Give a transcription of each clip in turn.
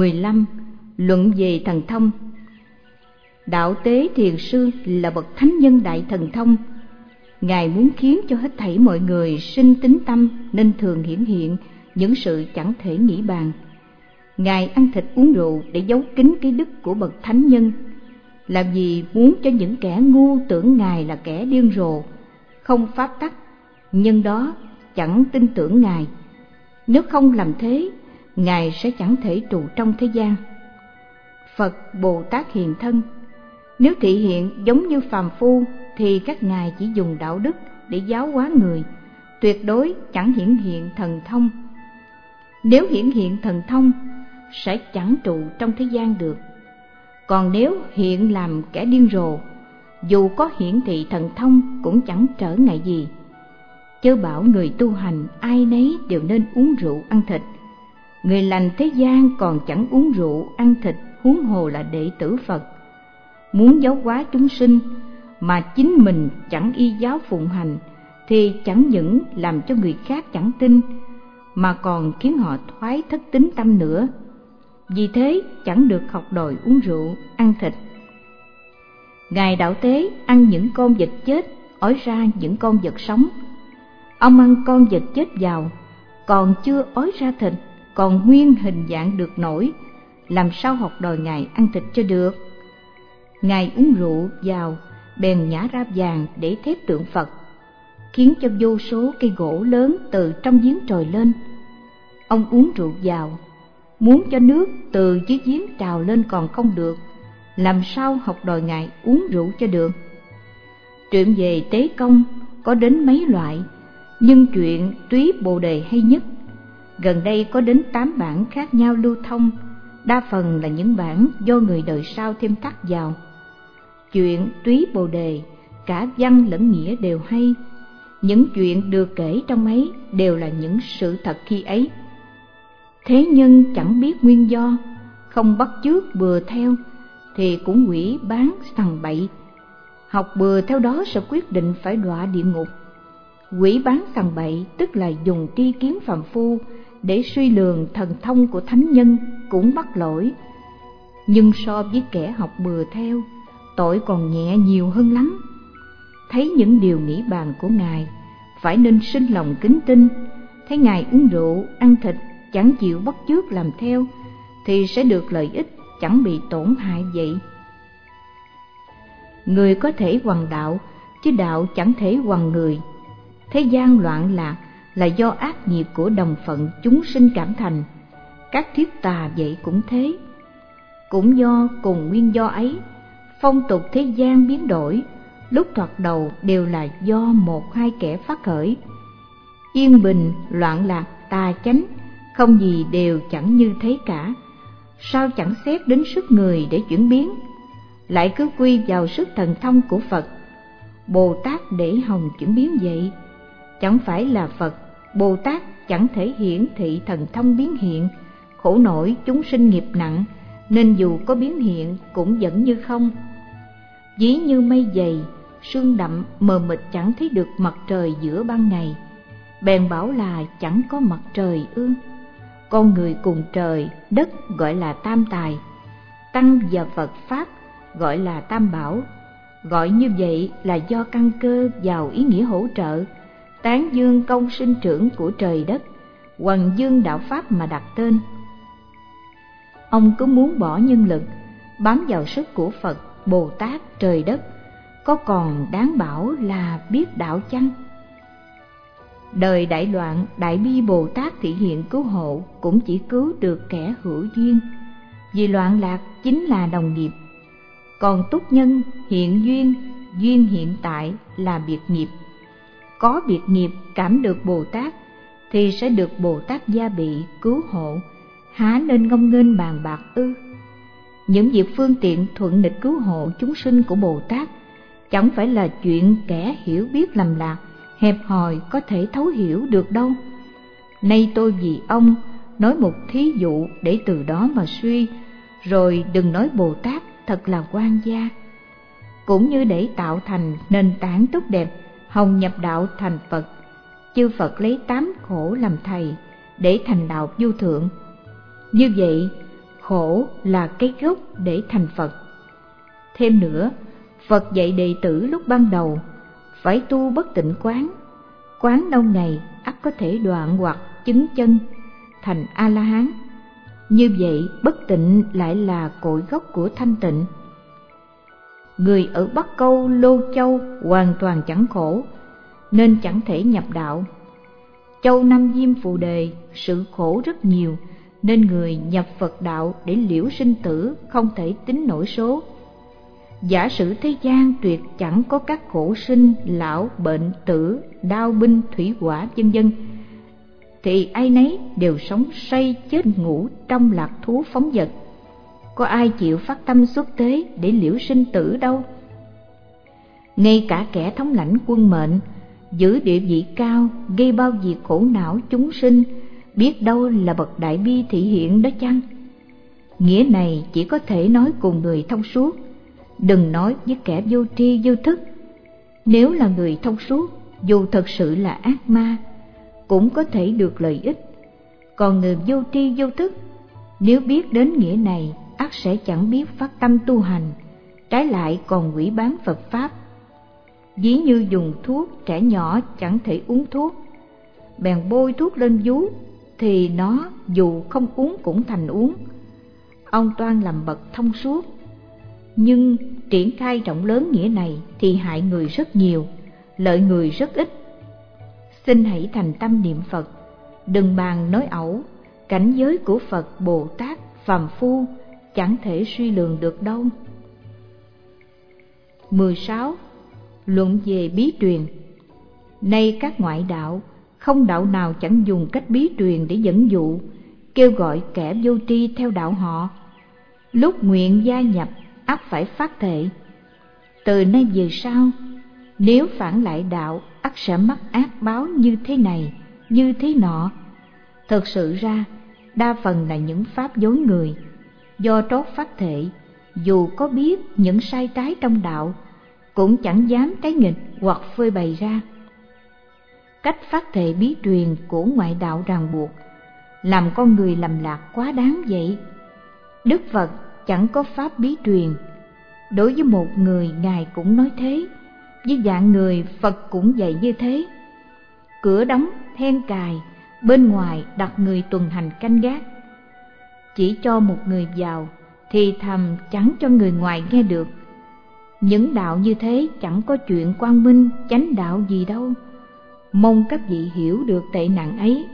15. Luận về thần thông. Đạo Tế Thiền Sư là bậc thánh nhân đại thần thông. Ngài muốn khiến cho hết thảy mọi người sinh tín tâm nên thường hiển hiện những sự chẳng thể nghĩ bàn. Ngài ăn thịt uống rượu để giấu kín cái đức của bậc thánh nhân, làm gì muốn cho những kẻ ngu tưởng Ngài là kẻ điên rồ, không pháp tắc, nhân đó chẳng tin tưởng Ngài. Nếu không làm thế, Ngài sẽ chẳng thể trụ trong thế gian. Phật Bồ Tát hiện thân. Nếu thị hiện giống như phàm phu thì các ngài chỉ dùng đạo đức để giáo hóa người, tuyệt đối chẳng hiển hiện thần thông. Nếu hiển hiện thần thông sẽ chẳng trụ trong thế gian được. Còn nếu hiện làm kẻ điên rồ, dù có hiển thị thần thông cũng chẳng trở ngại gì. Chớ bảo người tu hành ai nấy đều nên uống rượu ăn thịt. Người lành thế gian còn chẳng uống rượu ăn thịt, huống hồ là đệ tử Phật. Muốn giáo hóa chúng sinh mà chính mình chẳng y giáo phụng hành thì chẳng những làm cho người khác chẳng tin, mà còn khiến họ thoái thất tín tâm nữa. Vì thế chẳng được học đòi uống rượu ăn thịt. Ngài Đạo Tế ăn những con vật chết, ói ra những con vật sống. Ông ăn con vật chết vào, còn chưa ói ra thịt, còn nguyên hình dạng được nổi, làm sao học đòi Ngài ăn thịt cho được. Ngài uống rượu vào, bèn nhả ra vàng để thép tượng Phật, khiến cho vô số cây gỗ lớn từ trong giếng trồi lên. Ông uống rượu vào, muốn cho nước từ dưới giếng trào lên còn không được, làm sao học đòi Ngài uống rượu cho được. Chuyện về tế công có đến mấy loại, nhưng chuyện Túy Bồ Đề hay nhất. Gần đây có đến 8 bản khác nhau lưu thông, đa phần là những bản do người đời sau thêm thắt vào. Chuyện Túy Bồ Đề cả văn lẫn nghĩa đều hay. Những chuyện được kể trong ấy đều là những sự thật khi ấy. Thế nhân chẳng biết nguyên do, không bắt chước bừa theo thì cũng hủy bán sằng bậy. Học bừa theo đó sẽ quyết định phải đọa địa ngục. Hủy bán sằng bậy tức là dùng tri kiến phàm phu để suy lường thần thông của thánh nhân cũng mắc lỗi. Nhưng so với kẻ học bừa theo, tội còn nhẹ nhiều hơn lắm. Thấy những điều nghĩ bàn của Ngài, phải nên sinh lòng kính tin. Thấy Ngài uống rượu, ăn thịt, chẳng chịu bắt chước làm theo, thì sẽ được lợi ích, chẳng bị tổn hại vậy. Người có thể hoằng đạo, chứ đạo chẳng thể hoằng người. Thế gian loạn lạc là do ác nghiệp của đồng phận chúng sinh cảm thành. Các thuyết tà vậy cũng thế. Cũng do cùng nguyên do ấy, phong tục thế gian biến đổi, lúc thoạt đầu đều là do một hai kẻ phát khởi. Yên bình, loạn lạc, tà chánh, không gì đều chẳng như thế cả. Sao chẳng xét đến sức người để chuyển biến, lại cứ quy vào sức thần thông của Phật, Bồ Tát để hòng chuyển biến vậy? Chẳng phải là Phật, Bồ Tát chẳng thể hiển thị thần thông biến hiện, khổ nổi chúng sinh nghiệp nặng, nên dù có biến hiện cũng vẫn như không. Ví như mây dày, sương đậm mờ mịt chẳng thấy được mặt trời giữa ban ngày, bèn bảo là chẳng có mặt trời ư. Con người cùng trời, đất gọi là tam tài, tăng và Phật Pháp gọi là tam bảo. Gọi như vậy là do căn cơ vào ý nghĩa hỗ trợ, tán dương công sinh trưởng của trời đất, hoằng dương đạo Pháp mà đặt tên. Ông cứ muốn bỏ nhân lực, bám vào sức của Phật, Bồ Tát, trời đất, có còn đáng bảo là biết đạo chăng? Đời đại loạn, Đại Bi Bồ Tát thị hiện cứu hộ cũng chỉ cứu được kẻ hữu duyên, vì loạn lạc chính là đồng nghiệp. Còn túc nhân hiện duyên, duyên hiện tại là biệt nghiệp. Có biệt nghiệp cảm được Bồ Tát thì sẽ được Bồ Tát gia bị cứu hộ, há nên ngông nghênh bàn bạc ư? Những việc phương tiện thuận nghịch cứu hộ chúng sinh của Bồ Tát chẳng phải là chuyện kẻ hiểu biết lầm lạc, hẹp hòi có thể thấu hiểu được đâu. Nay tôi vì ông nói một thí dụ để từ đó mà suy, rồi đừng nói Bồ Tát thật là oan gia. Cũng như để tạo thành nền tảng tốt đẹp, hồng nhập đạo thành Phật, chư Phật lấy 8 khổ làm thầy để thành đạo vô thượng. Như vậy, khổ khổ là cái gốc để thành Phật. Thêm nữa, Phật dạy đệ tử lúc ban đầu phải tu bất tịnh quán, quán lâu ngày ắt có thể đoạn hoặc chứng chân thành A-la-hán. Như vậy bất tịnh lại là cội gốc của thanh tịnh. Người ở Bắc Câu, Lô Châu hoàn toàn chẳng khổ nên chẳng thể nhập đạo. Châu Nam Diêm Phù Đề sự khổ rất nhiều nên người nhập Phật đạo để liễu sinh tử không thể tính nổi số. Giả sử thế gian tuyệt chẳng có các khổ sinh, lão, bệnh, tử, đao binh, thủy hỏa vân vân, thì ai nấy đều sống say chết ngủ trong lạc thú phóng vật. Có ai chịu phát tâm xuất thế để liễu sinh tử đâu. Ngay cả kẻ thống lãnh quân mệnh, giữ địa vị cao, gây bao việc khổ não chúng sinh, biết đâu là bậc đại bi thị hiện đó chăng? Nghĩa này chỉ có thể nói cùng người thông suốt, đừng nói với kẻ vô tri vô thức. Nếu là người thông suốt, dù thật sự là ác ma, cũng có thể được lợi ích. Còn người vô tri vô thức, nếu biết đến nghĩa này, ắt sẽ chẳng biết phát tâm tu hành, trái lại còn hủy bán Phật Pháp. Ví như dùng thuốc, trẻ nhỏ chẳng thể uống thuốc, bèn bôi thuốc lên vú, thì nó dù không uống cũng thành uống. Ông Toan làm bậc thông suốt, nhưng triển khai rộng lớn nghĩa này thì hại người rất nhiều, lợi người rất ít. Xin hãy thành tâm niệm Phật, đừng bàn nói ẩu. Cảnh giới của Phật, Bồ Tát, phàm phu chẳng thể suy lường được đâu. 16. Luận về bí truyền. Nay các ngoại đạo, không đạo nào chẳng dùng cách bí truyền để dẫn dụ, kêu gọi kẻ vô tri theo đạo họ. Lúc nguyện gia nhập, ắt phải phát thệ: từ nay về sau, nếu phản lại đạo, ắt sẽ mắc ác báo như thế này, như thế nọ. Thực sự ra, đa phần là những pháp dối người. Do trót phát thệ, dù có biết những sai trái trong đạo, cũng chẳng dám trái nghịch hoặc phơi bày ra. Cách phát thệ bí truyền của ngoại đạo ràng buộc, làm con người lầm lạc quá đáng vậy. Đức Phật chẳng có pháp bí truyền. Đối với một người, Ngài cũng nói thế, với dạng người Phật cũng dạy như thế. Cửa đóng, then cài, bên ngoài đặt người tuần hành canh gác. Chỉ cho một người vào, thì thầm chẳng cho người ngoài nghe được. Những đạo như thế chẳng có chuyện quang minh, chánh đạo gì đâu. Mong các vị hiểu được tệ nặng ấy.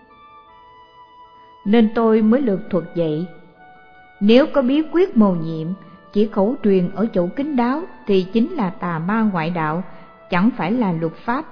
Nên tôi mới lược thuật vậy. Nếu có bí quyết mầu nhiệm, chỉ khẩu truyền ở chỗ kín đáo, thì chính là tà ma ngoại đạo, chẳng phải là luật pháp.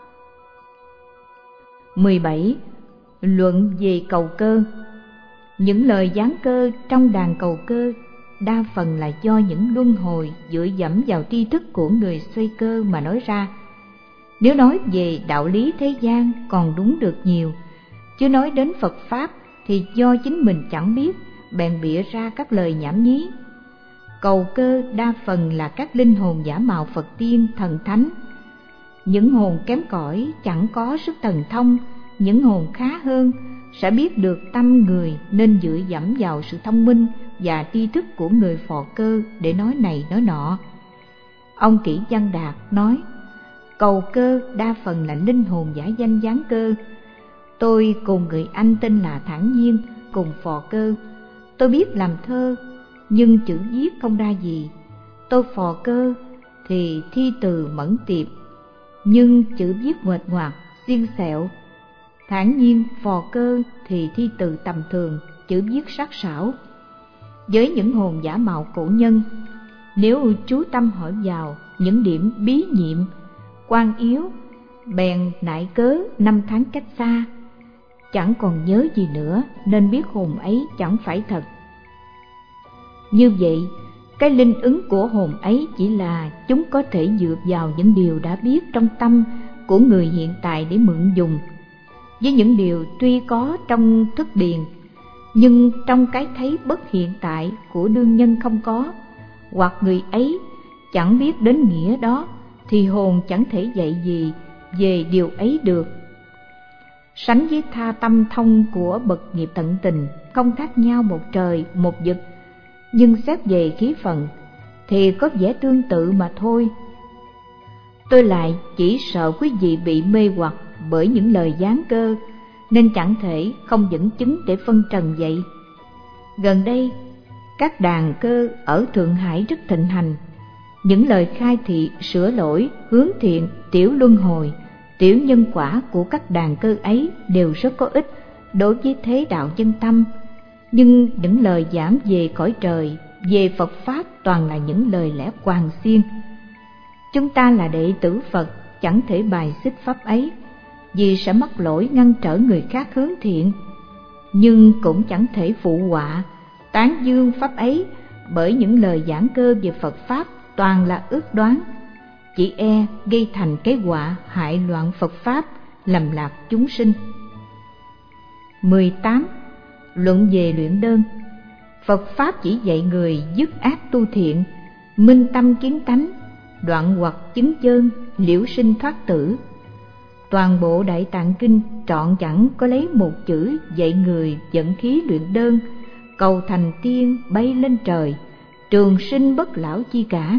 17. Luận về cầu cơ. Những lời giáng cơ trong đàn cầu cơ đa phần là do những luân hồi dựa dẫm vào tri thức của người xoay cơ mà nói ra. Nếu nói về đạo lý thế gian còn đúng được nhiều, chứ nói đến Phật Pháp thì do chính mình chẳng biết, bèn bịa ra các lời nhảm nhí. Cầu cơ đa phần là các linh hồn giả mạo Phật tiên, thần thánh. Những hồn kém cỏi chẳng có sức thần thông, những hồn khá hơn sẽ biết được tâm người, nên dựa dẫm vào sự thông minh và tri thức của người phò cơ để nói này nói nọ. Ông Kỷ Văn Đạt nói, cầu cơ đa phần là linh hồn giả danh giáng cơ. Tôi cùng người anh tên là Thản Nhiên cùng phò cơ. Tôi biết làm thơ, nhưng chữ viết không ra gì. Tôi phò cơ thì thi từ mẫn tiệp, nhưng chữ viết nguệch ngoạc, xiên xẹo. Thản Nhiên phò cơ thì thi từ tầm thường, chữ viết sắc sảo. Với những hồn giả mạo cổ nhân, nếu chú tâm hỏi vào những điểm bí nhiệm, quan yếu, bèn nại cớ 5 tháng cách xa, chẳng còn nhớ gì nữa, nên biết hồn ấy chẳng phải thật. Như vậy, cái linh ứng của hồn ấy chỉ là chúng có thể dựa vào những điều đã biết trong tâm của người hiện tại để mượn dùng, với những điều tuy có trong thức điền, nhưng trong cái thấy bất hiện tại của đương nhân không có, hoặc người ấy chẳng biết đến nghĩa đó, thì hồn chẳng thể dạy gì về điều ấy được. Sánh với tha tâm thông của bậc nghiệp tận tình, không khác nhau một trời một vực, nhưng xét về khí phận thì có vẻ tương tự mà thôi. Tôi lại chỉ sợ quý vị bị mê hoặc bởi những lời gián cơ, nên chẳng thể không dẫn chứng để phân trần vậy. Gần đây, các đàn cơ ở Thượng Hải rất thịnh hành. Những lời khai thị, sửa lỗi, hướng thiện, tiểu luân hồi, tiểu nhân quả của các đàn cơ ấy đều rất có ích đối với thế đạo chân tâm. Nhưng những lời giảng về cõi trời, về Phật Pháp toàn là những lời lẽ quàng xiên. Chúng ta là đệ tử Phật chẳng thể bài xích Pháp ấy, vì sẽ mắc lỗi ngăn trở người khác hướng thiện. Nhưng cũng chẳng thể phụ họa, tán dương Pháp ấy, bởi những lời giảng cơ về Phật Pháp toàn là ước đoán, chỉ e gây thành cái họa hại loạn Phật Pháp, lầm lạc chúng sinh. 18. Luận về luyện đơn. Phật Pháp chỉ dạy người dứt ác tu thiện, minh tâm kiến tánh, đoạn hoặc chứng chân, liễu sinh thoát tử. Toàn bộ Đại Tạng Kinh trọn chẳng có lấy một chữ dạy người dẫn khí luyện đơn, cầu thành tiên bay lên trời, trường sinh bất lão chi cả.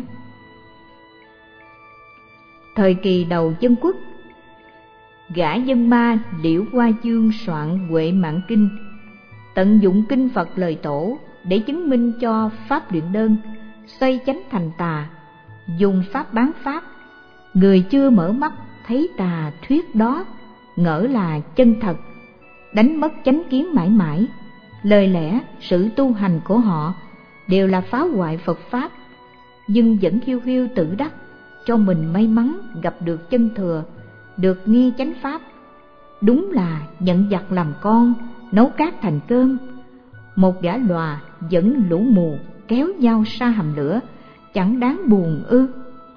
Thời kỳ đầu Dân Quốc, gã dân ma Liễu Hoa Dương soạn Huệ Mạng Kinh, tận dụng kinh Phật lời tổ để chứng minh cho pháp luyện đơn, xoay chánh thành tà, dùng pháp bán pháp. Người chưa mở mắt thấy tà thuyết đó ngỡ là chân thật, đánh mất chánh kiến mãi mãi. Lời lẽ, sự tu hành của họ đều là phá hoại Phật Pháp, nhưng vẫn khiêu khiêu tự đắc cho mình may mắn gặp được chân thừa, được nghe chánh Pháp. Đúng là nhận giặc làm con, nấu cát thành cơm. Một gã lòa dẫn lũ mù kéo nhau sa hầm lửa, chẳng đáng buồn ư?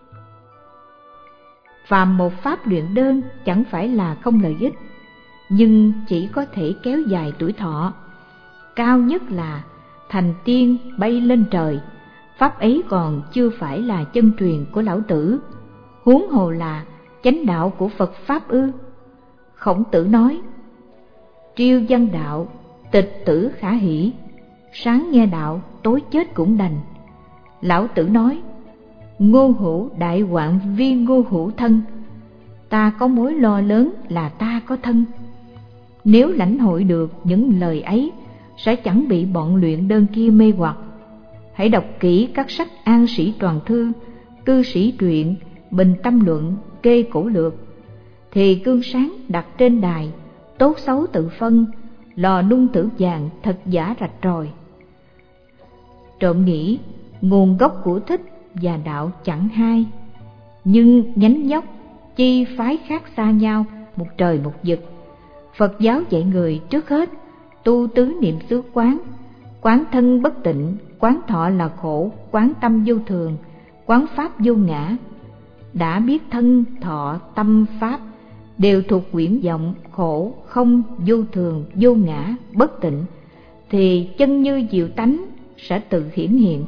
Phàm một pháp luyện đơn chẳng phải là không lợi ích, nhưng chỉ có thể kéo dài tuổi thọ. Cao nhất là thành tiên bay lên trời, pháp ấy còn chưa phải là chân truyền của lão tử, huống hồ là chánh đạo của Phật Pháp ư? Khổng Tử nói: triêu văn đạo, tịch tử khả hỷ, sáng nghe đạo, tối chết cũng đành. Lão Tử nói: ngô hữu đại hoạn vi ngô hữu thân, ta có mối lo lớn là ta có thân. Nếu lãnh hội được những lời ấy, sẽ chẳng bị bọn luyện đơn kia mê hoặc. Hãy đọc kỹ các sách An Sĩ Toàn Thư, Cư Sĩ Truyện, Bình Tâm Luận, Kê Cổ Lược, thì cương sáng đặt trên đài, tốt xấu tự phân, lò nung tử vàng thật giả rạch ròi. Trộm nghĩ nguồn gốc của thích và đạo chẳng hai, nhưng nhánh nhóc chi phái khác xa nhau, một trời một vực. Phật giáo dạy người trước hết tu tứ niệm xứ quán, quán thân bất tịnh, quán thọ là khổ, quán tâm vô thường, quán pháp vô ngã. Đã biết thân, thọ, tâm, pháp đều thuộc quyển vọng khổ, không, vô thường, vô ngã, bất tịnh, thì chân như diệu tánh sẽ tự hiển hiện.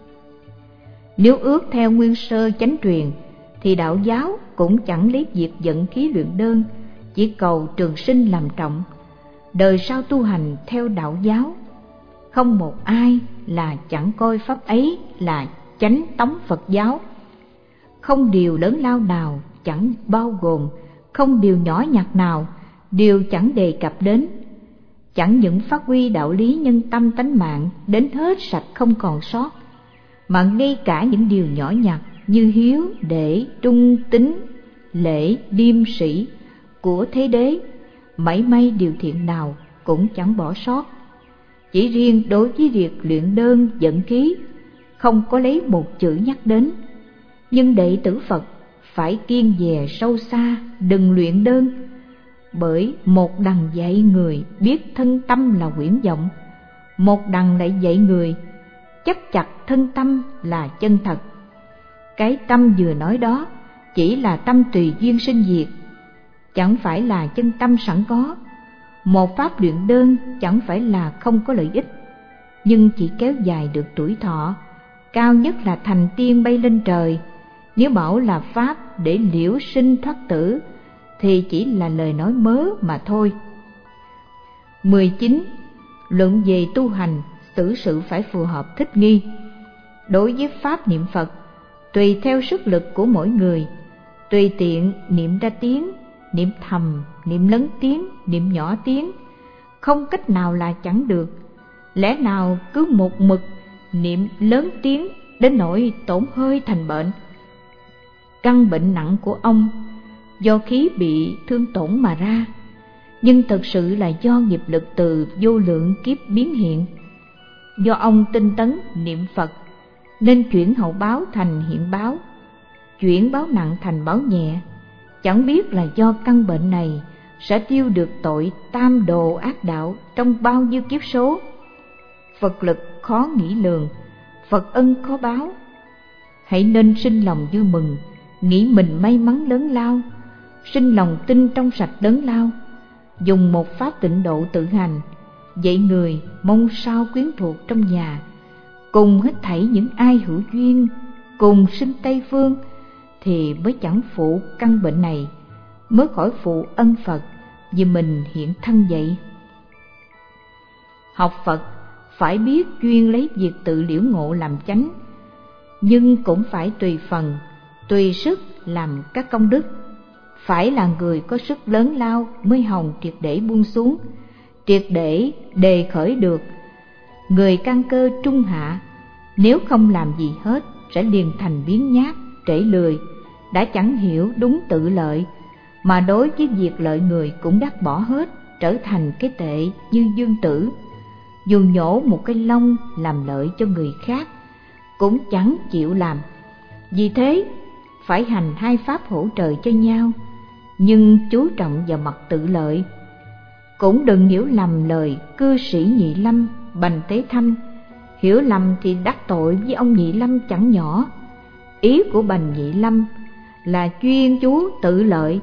Nếu ước theo nguyên sơ chánh truyền, thì đạo giáo cũng chẳng lấy việc vận khí luyện đơn, chỉ cầu trường sinh làm trọng. Đời sau tu hành theo đạo giáo, không một ai là chẳng coi pháp ấy là chánh tống Phật giáo. Không điều lớn lao nào chẳng bao gồm, không điều nhỏ nhặt nào đều chẳng đề cập đến. Chẳng những phát huy đạo lý nhân tâm tánh mạng đến hết sạch không còn sót, mà ngay cả những điều nhỏ nhặt như hiếu, để, trung, tín, lễ, liêm sĩ của thế đế, mảy may điều thiện nào cũng chẳng bỏ sót. Chỉ riêng đối với việc luyện đơn dẫn khí, không có lấy một chữ nhắc đến. Nhưng đệ tử Phật phải kiêng dè sâu xa, đừng luyện đơn, bởi một đằng dạy người biết thân tâm là huyễn vọng, một đằng lại dạy người chấp chặt thân tâm là chân thật. Cái tâm vừa nói đó chỉ là tâm tùy duyên sinh diệt, chẳng phải là chân tâm sẵn có. Một pháp luyện đơn chẳng phải là không có lợi ích, nhưng chỉ kéo dài được tuổi thọ, cao nhất là thành tiên bay lên trời. Nếu bảo là pháp để liễu sinh thoát tử, thì chỉ là lời nói mớ mà thôi. 19. Luận về tu hành, xử sự phải phù hợp thích nghi. Đối với pháp niệm Phật, tùy theo sức lực của mỗi người, tùy tiện niệm ra tiếng, niệm thầm, niệm lớn tiếng, niệm nhỏ tiếng, không cách nào là chẳng được. Lẽ nào cứ một mực niệm lớn tiếng đến nỗi tổn hơi thành bệnh? Căn bệnh nặng của ông do khí bị thương tổn mà ra, nhưng thực sự là do nghiệp lực từ vô lượng kiếp biến hiện. Do ông tinh tấn niệm Phật nên chuyển hậu báo thành hiện báo, chuyển báo nặng thành báo nhẹ. Chẳng biết là do căn bệnh này sẽ tiêu được tội tam đồ ác đạo trong bao nhiêu kiếp số. Phật lực khó nghĩ lường, Phật ân khó báo. Hãy nên sinh lòng vui mừng, nghĩ mình may mắn lớn lao, sinh lòng tin trong sạch lớn lao, dùng một pháp tịnh độ tự hành, dạy người mong sao quyến thuộc trong nhà, cùng hết thảy những ai hữu duyên, cùng sinh Tây Phương, thì mới chẳng phụ căn bệnh này, mới khỏi phụ ân Phật vì mình hiện thân vậy. Học Phật phải biết chuyên lấy việc tự liễu ngộ làm chánh, nhưng cũng phải tùy phần, tùy sức làm các công đức. Phải là người có sức lớn lao mới hòng triệt để buông xuống, triệt để đề khởi được. Người căn cơ trung hạ, nếu không làm gì hết sẽ liền thành biếng nhác, trễ lười, đã chẳng hiểu đúng tự lợi, mà đối với việc lợi người cũng đắc bỏ hết, trở thành cái tệ như Dương Tử. Dù nhổ một cái lông làm lợi cho người khác cũng chẳng chịu làm. Vì thế phải hành hai pháp hỗ trợ cho nhau, nhưng chú trọng vào mặt tự lợi. Cũng đừng hiểu lầm lời cư sĩ Nhị Lâm Bành Tế Thanh, hiểu lầm thì đắc tội với ông Nhị Lâm chẳng nhỏ. Ý của Bành Nhị Lâm là chuyên chú tự lợi,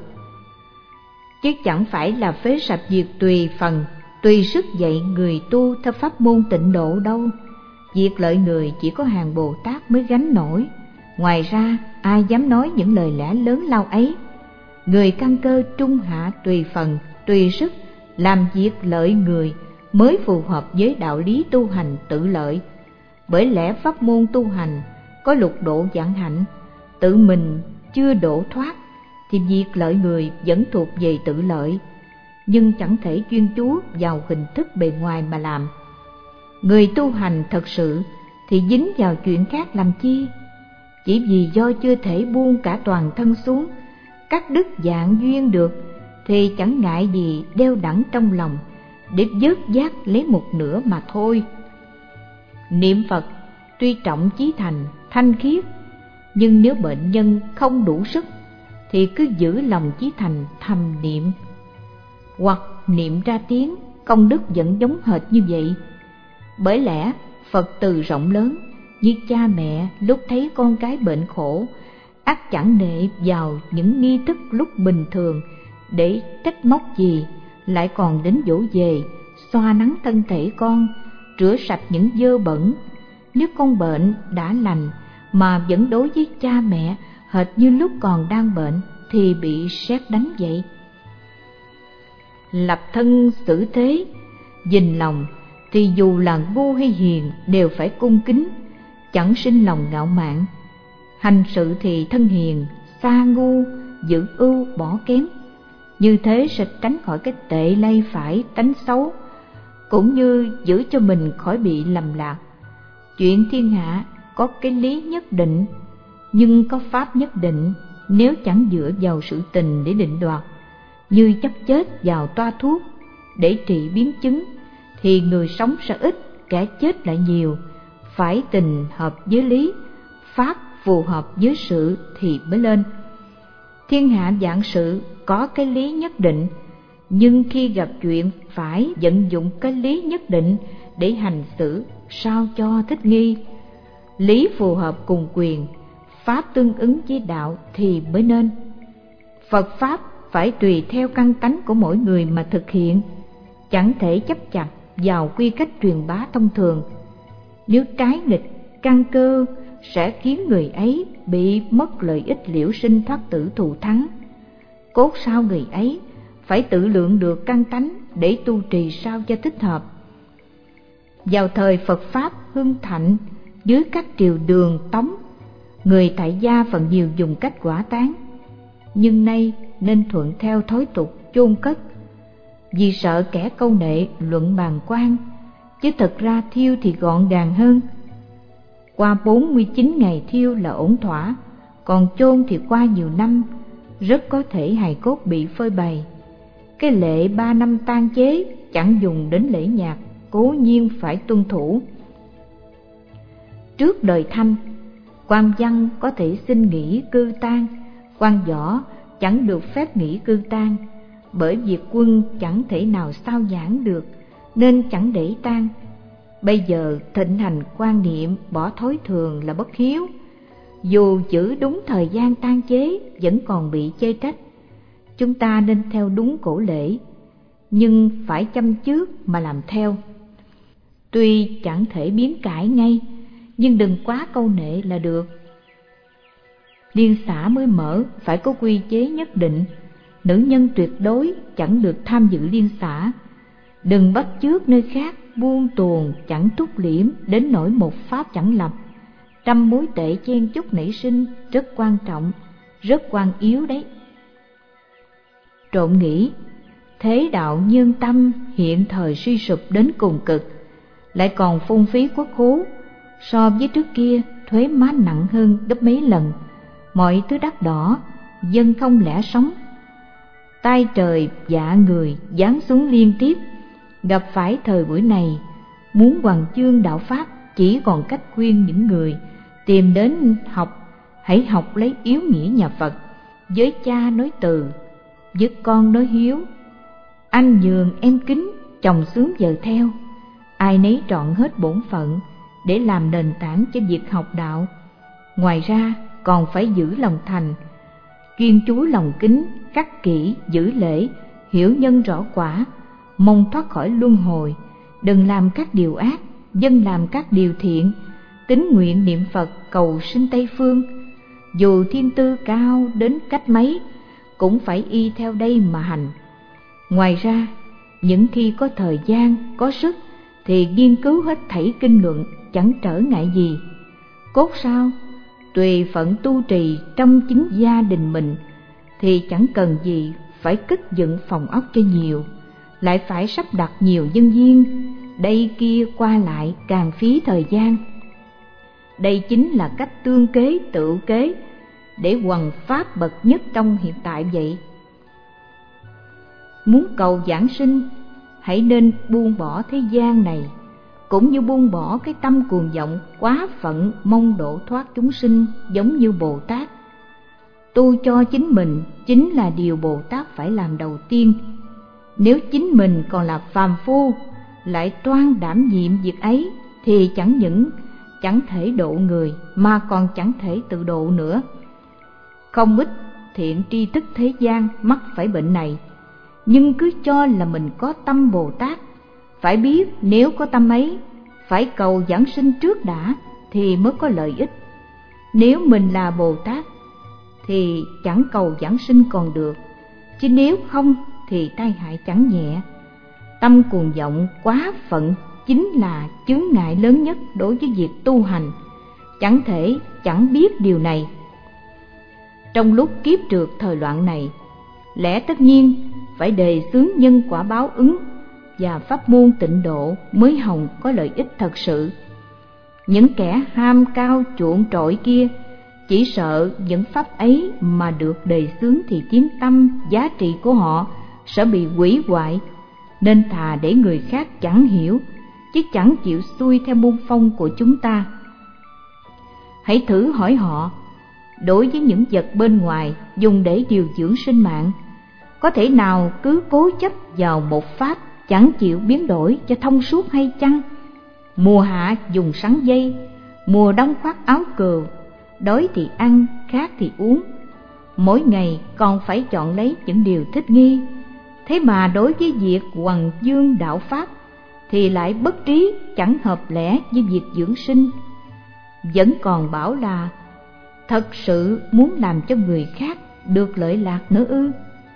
chứ chẳng phải là phế sạch việc tùy phần, tùy sức dạy người tu theo pháp môn tịnh độ đâu. Việc lợi người chỉ có hàng Bồ Tát mới gánh nổi, ngoài ra ai dám nói những lời lẽ lớn lao ấy. Người căn cơ trung hạ tùy phần, tùy sức làm việc lợi người mới phù hợp với đạo lý tu hành tự lợi. Bởi lẽ pháp môn tu hành có lục độ vạn hạnh, tự mình chưa độ thoát thì việc lợi người vẫn thuộc về tự lợi, nhưng chẳng thể chuyên chú vào hình thức bề ngoài mà làm. Người tu hành thật sự thì dính vào chuyện khác làm chi? Chỉ vì do chưa thể buông cả toàn thân xuống, cắt đứt dạng duyên được, thì chẳng ngại gì đeo đẳng trong lòng để vớt vát lấy một nửa mà thôi. Niệm Phật tuy trọng chí thành, thanh khiết, nhưng nếu bệnh nhân không đủ sức thì cứ giữ lòng chí thành thầm niệm, hoặc niệm ra tiếng, công đức vẫn giống hệt như vậy. Bởi lẽ Phật từ rộng lớn, như cha mẹ lúc thấy con cái bệnh khổ, ắt chẳng nệ vào những nghi thức lúc bình thường để trách móc gì, lại còn đến dỗ về, xoa nắng thân thể con, rửa sạch những dơ bẩn. Nếu con bệnh đã lành mà vẫn đối với cha mẹ hệt như lúc còn đang bệnh thì bị sét đánh vậy. Lập thân xử thế, dình lòng thì dù là ngu hay hiền đều phải cung kính, chẳng sinh lòng ngạo mạn. Hành sự thì thân hiền, xa ngu, giữ ưu bỏ kém. Như thế sẽ tránh khỏi cái tệ lây phải tánh xấu, cũng như giữ cho mình khỏi bị lầm lạc. Chuyện thiên hạ có cái lý nhất định, nhưng có pháp nhất định. Nếu chẳng dựa vào sự tình để định đoạt, như chấp chết vào toa thuốc để trị biến chứng, thì người sống sẽ ít, kẻ chết lại nhiều. Phải tình hợp với lý, pháp phù hợp với sự thì mới lên. Thiên hạ vạn sự có cái lý nhất định, nhưng khi gặp chuyện phải vận dụng cái lý nhất định để hành xử sao cho thích nghi. Lý phù hợp cùng quyền, pháp tương ứng với đạo thì mới nên. Phật pháp phải tùy theo căn tánh của mỗi người mà thực hiện, chẳng thể chấp chặt vào quy cách truyền bá thông thường. Nếu trái nghịch căn cơ sẽ khiến người ấy bị mất lợi ích liễu sinh thoát tử thù thắng. cốt sao người ấy phải tự lượng được căn tánh để tu trì sao cho thích hợp. Vào thời Phật Pháp hưng thịnh dưới các triều Đường, Tống, người tại gia phần nhiều dùng cách hỏa táng, nhưng nay nên thuận theo thói tục chôn cất, vì sợ kẻ câu nệ luận bàng quan, chứ thật ra thiêu thì gọn gàng hơn. Qua 49 ngày thiêu là ổn thỏa, còn chôn thì qua nhiều năm, rất có thể hài cốt bị phơi bày. Cái lệ 3 năm tang chế chẳng dùng đến lễ nhạc, cố nhiên phải tuân thủ. Trước đời Thanh, quan văn có thể xin nghỉ cư tang, quan võ chẳng được phép nghỉ cư tang, bởi việc quân chẳng thể nào sao nhãn được nên chẳng để tang. Bây giờ thịnh hành quan niệm bỏ thói thường là bất hiếu, dù giữ đúng thời gian tang chế vẫn còn bị chê trách. Chúng ta nên theo đúng cổ lễ, nhưng phải chăm trước mà làm theo. Tuy chẳng thể biến cải ngay, nhưng đừng quá câu nệ là được. Liên xã mới mở phải có quy chế nhất định, nữ nhân tuyệt đối chẳng được tham dự liên xã. Đừng bắt chước nơi khác buông tuồng chẳng túc liễm đến nỗi một pháp chẳng lập. Trăm mối tệ chen chúc nảy sinh rất quan trọng, rất quan yếu đấy. Trộm nghĩ, thế đạo nhân tâm hiện thời suy sụp đến cùng cực, lại còn phung phí quốc khố, so với trước kia thuế má nặng hơn gấp mấy lần, mọi thứ đắt đỏ, dân không lẽ sống. Tai trời vạ người giáng xuống liên tiếp, gặp phải thời buổi này, muốn hoằng chương đạo pháp chỉ còn cách khuyên những người tìm đến học, hãy học lấy yếu nghĩa nhà Phật, với cha nói từ, với con nói hiếu, anh nhường em kính, chồng sướng vợ theo, ai nấy trọn hết bổn phận để làm nền tảng cho việc học đạo. Ngoài ra còn phải giữ lòng thành, chuyên chú lòng kính, khắc kỷ giữ lễ, hiểu nhân rõ quả, mong thoát khỏi luân hồi. Đừng làm các điều ác, dân làm các điều thiện, tín nguyện niệm Phật cầu sinh Tây phương. Dù thiên tư cao đến cách mấy, cũng phải y theo đây mà hành. Ngoài ra, những khi có thời gian, có sức thì nghiên cứu hết thảy kinh luận, chẳng trở ngại gì. Cốt sao, tùy phận tu trì trong chính gia đình mình, thì chẳng cần gì phải cất dựng phòng ốc cho nhiều, lại phải sắp đặt nhiều nhân viên, đây kia qua lại càng phí thời gian. Đây chính là cách tương kế tự kế để hoằng pháp bậc nhất trong hiện tại vậy. Muốn cầu giảng sinh, hãy nên buông bỏ thế gian này, cũng như buông bỏ cái tâm cuồng vọng quá phận mong độ thoát chúng sinh, giống như Bồ Tát. Tu cho chính mình chính là điều Bồ Tát phải làm đầu tiên. Nếu chính mình còn là phàm phu, lại toan đảm nhiệm việc ấy, thì chẳng những chẳng thể độ người mà còn chẳng thể tự độ nữa. Không ít thiện tri thức thế gian mắc phải bệnh này, nhưng cứ cho là mình có tâm Bồ Tát. Phải biết nếu có tâm ấy, phải cầu giảng sinh trước đã thì mới có lợi ích. Nếu mình là Bồ Tát thì chẳng cầu giảng sinh còn được, chứ nếu không thì tai hại chẳng nhẹ. Tâm cuồng vọng quá phận chính là chướng ngại lớn nhất đối với việc tu hành, chẳng thể chẳng biết điều này. Trong lúc kiếp trượt thời loạn này, lẽ tất nhiên phải đề xướng nhân quả báo ứng và pháp môn tịnh độ mới hòng có lợi ích thật sự. Những kẻ ham cao chuộng trội kia chỉ sợ những pháp ấy mà được đề xướng thì tiếng tâm giá trị của họ sẽ bị hủy hoại, nên thà để người khác chẳng hiểu, chứ chẳng chịu xuôi theo môn phong của chúng ta. Hãy thử hỏi họ, đối với những vật bên ngoài dùng để điều dưỡng sinh mạng, có thể nào cứ cố chấp vào một pháp chẳng chịu biến đổi cho thông suốt hay chăng? Mùa hạ dùng sắn dây, mùa đông khoác áo cừu, đói thì ăn, khát thì uống, mỗi ngày còn phải chọn lấy những điều thích nghi. Thế mà đối với việc hoằng dương đạo pháp thì lại bất trí, chẳng hợp lẽ với việc dưỡng sinh. Vẫn còn bảo là thật sự muốn làm cho người khác được lợi lạc nữa ư?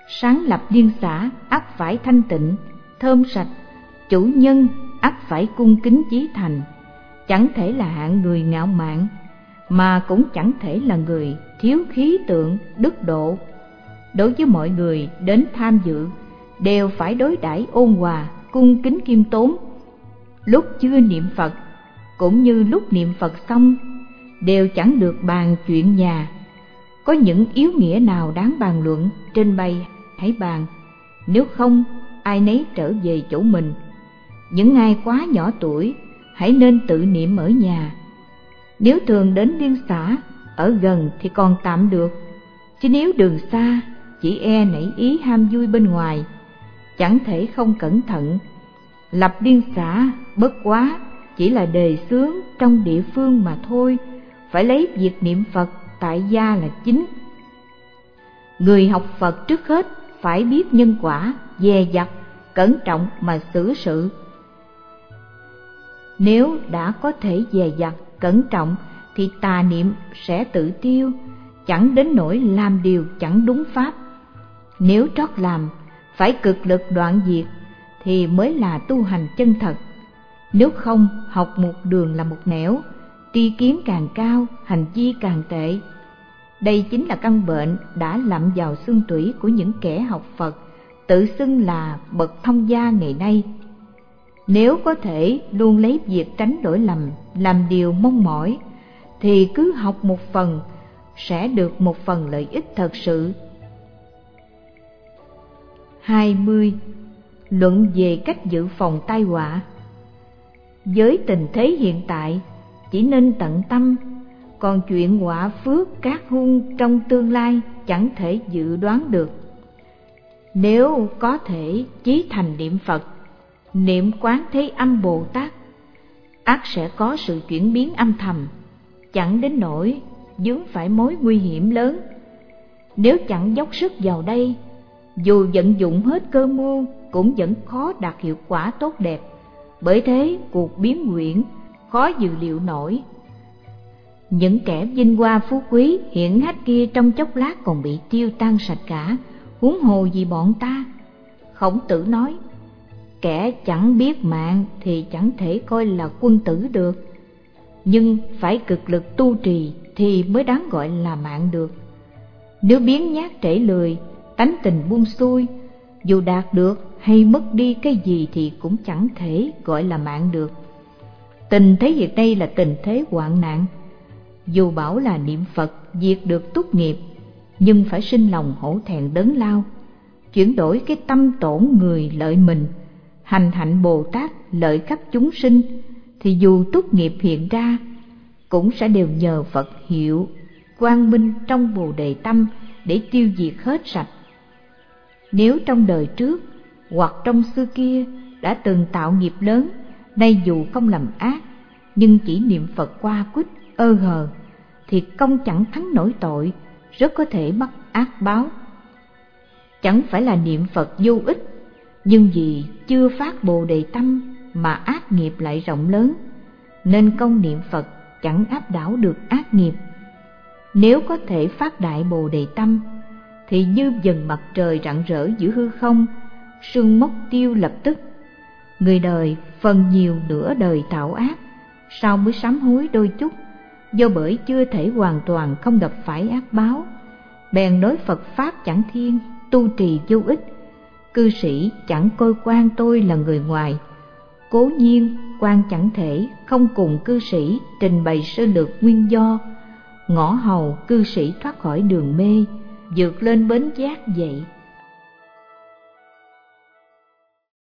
Sáng lập điên xã ắt phải thanh tịnh, thơm sạch, chủ nhân ắt phải cung kính chí thành. Chẳng thể là hạng người ngạo mạn, mà cũng chẳng thể là người thiếu khí tượng, đức độ. Đối với mọi người đến tham dự, đều phải đối đãi ôn hòa, cung kính khiêm tốn. Lúc chưa niệm Phật cũng như lúc niệm Phật xong, đều chẳng được bàn chuyện nhà. Có những yếu nghĩa nào đáng bàn luận, trên bày hãy bàn, nếu không ai nấy trở về chỗ mình. Những ai quá nhỏ tuổi hãy nên tự niệm ở nhà. Nếu thường đến liên xã, ở gần thì còn tạm được, chứ nếu đường xa chỉ e nảy ý ham vui bên ngoài, chẳng thể không cẩn thận. Lập điên xã bất quá chỉ là đề xướng trong địa phương mà thôi, phải lấy việc niệm Phật tại gia là chính. Người học Phật trước hết phải biết nhân quả, dè dặt, cẩn trọng mà xử sự. Nếu đã có thể dè dặt, cẩn trọng thì tà niệm sẽ tự tiêu, chẳng đến nỗi làm điều chẳng đúng pháp. Nếu trót làm, phải cực lực đoạn diệt thì mới là tu hành chân thật. Nếu không, học một đường là một nẻo, tri kiến càng cao, hành vi càng tệ. Đây chính là căn bệnh đã lặm vào xương tủy của những kẻ học Phật tự xưng là bậc thông gia ngày nay. Nếu có thể luôn lấy việc tránh đổi lầm làm điều mong mỏi, thì cứ học một phần sẽ được một phần lợi ích thật sự. 20. Luận về cách dự phòng tai họa. Với tình thế hiện tại, chỉ nên tận tâm, còn chuyện họa phước cát hung trong tương lai chẳng thể dự đoán được. Nếu có thể chí thành niệm Phật, niệm Quán Thế Âm Bồ Tát, ắt sẽ có sự chuyển biến âm thầm, chẳng đến nỗi vướng phải mối nguy hiểm lớn. Nếu chẳng dốc sức vào đây, dù vận dụng hết cơ mưu cũng vẫn khó đạt hiệu quả tốt đẹp. Bởi thế cuộc biến huyễn khó dự liệu nổi. Những kẻ vinh hoa phú quý hiển hách kia trong chốc lát còn bị tiêu tan sạch cả, huống hồ gì bọn ta. Khổng Tử nói, kẻ chẳng biết mạng thì chẳng thể coi là quân tử được, nhưng phải cực lực tu trì thì mới đáng gọi là mạng được. Nếu biếng nhác trễ lười, tánh tình buông xuôi, dù đạt được hay mất đi cái gì thì cũng chẳng thể gọi là mạng được. Tình thế hiện nay là tình thế hoạn nạn. Dù bảo là niệm Phật diệt được túc nghiệp, nhưng phải sinh lòng hổ thẹn đớn lao, chuyển đổi cái tâm tổn người lợi mình, hành hạnh Bồ Tát lợi khắp chúng sinh, thì dù túc nghiệp hiện ra cũng sẽ đều nhờ Phật hiệu quang minh trong Bồ Đề Tâm để tiêu diệt hết sạch. Nếu trong đời trước hoặc trong xưa kia đã từng tạo nghiệp lớn, nay dù không làm ác nhưng chỉ niệm Phật qua quýt ơ hờ, thì công chẳng thắng nổi tội, rất có thể mắc ác báo. Chẳng phải là niệm Phật vô ích, nhưng vì chưa phát Bồ Đề Tâm mà ác nghiệp lại rộng lớn, nên công niệm Phật chẳng áp đảo được ác nghiệp. Nếu có thể phát đại Bồ Đề Tâm, thì như dần mặt trời rạng rỡ giữa hư không, sương mốc tiêu lập tức. Người đời phần nhiều nửa đời tạo ác, sau mới sám hối đôi chút, do bởi chưa thể hoàn toàn không gặp phải ác báo, bèn nói Phật Pháp chẳng thiên, tu trì vô ích. Cư sĩ chẳng coi quan tôi là người ngoài. Cố nhiên quan chẳng thể không cùng cư sĩ trình bày sơ lược nguyên do, ngõ hầu cư sĩ thoát khỏi đường mê, vượt lên bến giác vậy.